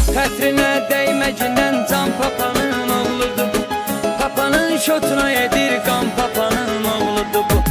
Xətrinə dəyməcindən can papanın oğludur bu. Papanın şotuna edir qan papanın oğludur bu.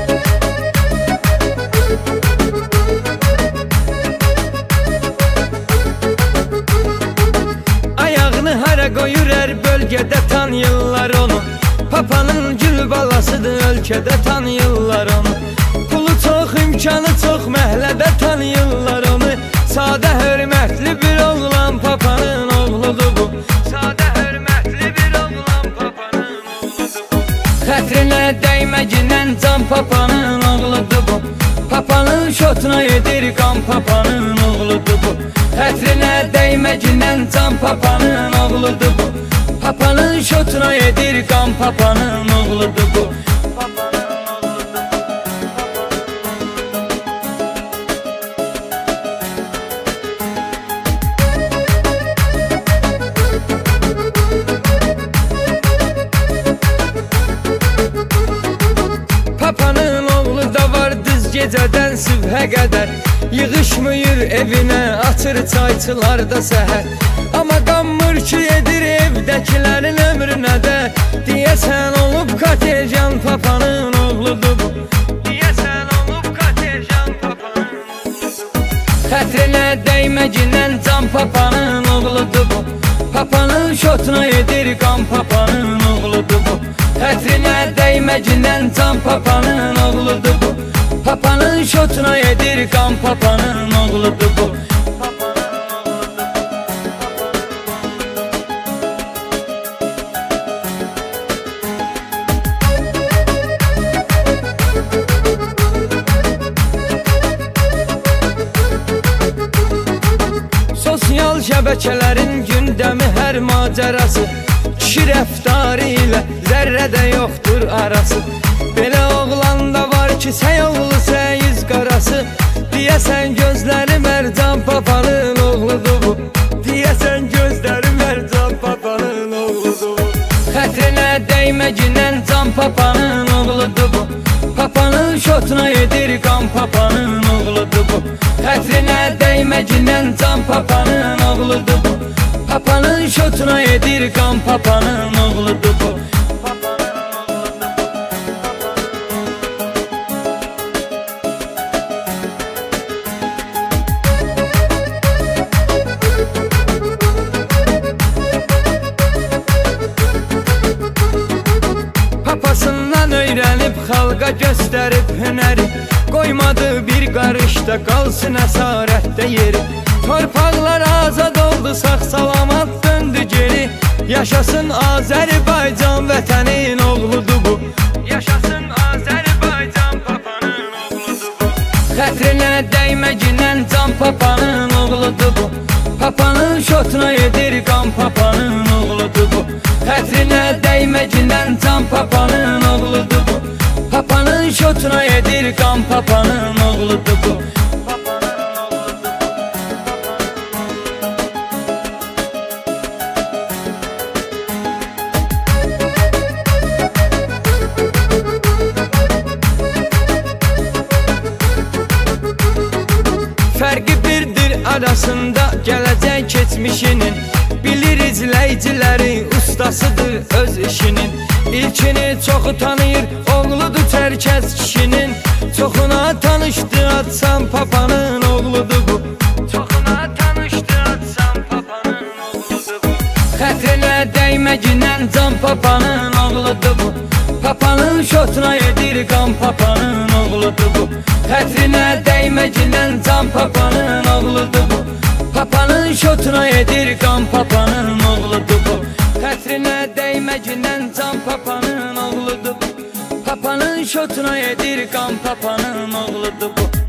Ayağını hara qoyur hər bölgədə tanıyırlar onu. Papanın gül balasıdır, ölkədə tanıyırlar onu. Pulu çox, imkanı çox, məhlədə tanıyırlar onu. Sadə hörmətli bir oğlan papanın oğludur bu. Sadə hörmətli bir oğlan papanın oğludur bu. Xətrinə dəyməcindən can papanın oğludur bu. Papanın şotuna edir qan papanın oğludur bu. Xətrinə dəyməcindən can papanın oğludur bu. Papanın şotuna edir qan papanın oğludur bu. Papanın oğlu da var düz gecədən sübhə qədər. Yığışmıyır evinə, açır çayçılarda səhər. Amma qanmır ki edir evdəkilərin ömrünə də. Deyəsən olub katerjan papanın oğludur bu. Deyəsən olub katerjan papanın oğludur bu. Xətrinə dəyməcindən can papanın oğludur bu. Papanın şotuna edir qan papanın oğludur bu. Xətrinə dəyməcindən can papanın oğludur bu. Papanın şotuna edir qan papanın oğludur bu. Sosial şəbəkələrin gündəmi hər macərası. Kişi rəftarı ilə zərrədə yoxdur arası. Belə oğlan da var ki səyoğlu səyiz qarası. Deyəsən gözləri mərcan papanın oğludur bu. Deyəsən gözləri mərcan papanın oğludur bu. Xətrinə dəyməcindən can papanın oğludur bu. Papanın şotuna edir qan papanın oğludur bu. Xətrinə dəyməcindən can papanın oğludur bu. Papanın şotuna edir qan papanın oğludur bu. Papasından öyrənib xalqa göstərib hünəri. Qoymadı bir qarışda qalsın əsarətdə yeri. Torpaqlar azad oldu, sağ-salamat döndü geri. Yaşasın Azərbaycan vətənin oğludur bu. Yaşasın Azərbaycan papanın oğludur bu. Xətrinə dəyməcindən can papanın oğludur bu. Papanın şotuna edir qan papanın oğludur bu. Xətrinə dəyməcindən can papanın oğludur bu. Papanın şotuna edir qan papanın oğludur bu. Fərqi birdir arasında gələcək keçmişinin. Bilir izləyiciləri ustasıdır öz işinin. İlkini çoxu tanıyır, oğludur tərkəz kişinin. Çoxuna tanışdı atsam papanın oğludur bu. Çoxuna tanışdı atsam papanın oğludur bu. Xətrinə dəyməcindən can papanın oğludur bu. Papanın şotuna edir qan papanın oğludur bu. Xətrinə dəyməcindən can papanın oğludur bu. Papanın şotuna edir qan papanın oğludur bu. Xətrinə dəyməcindən can papanın oğludur bu. Papanın şotuna edir qan papanın oğludur bu.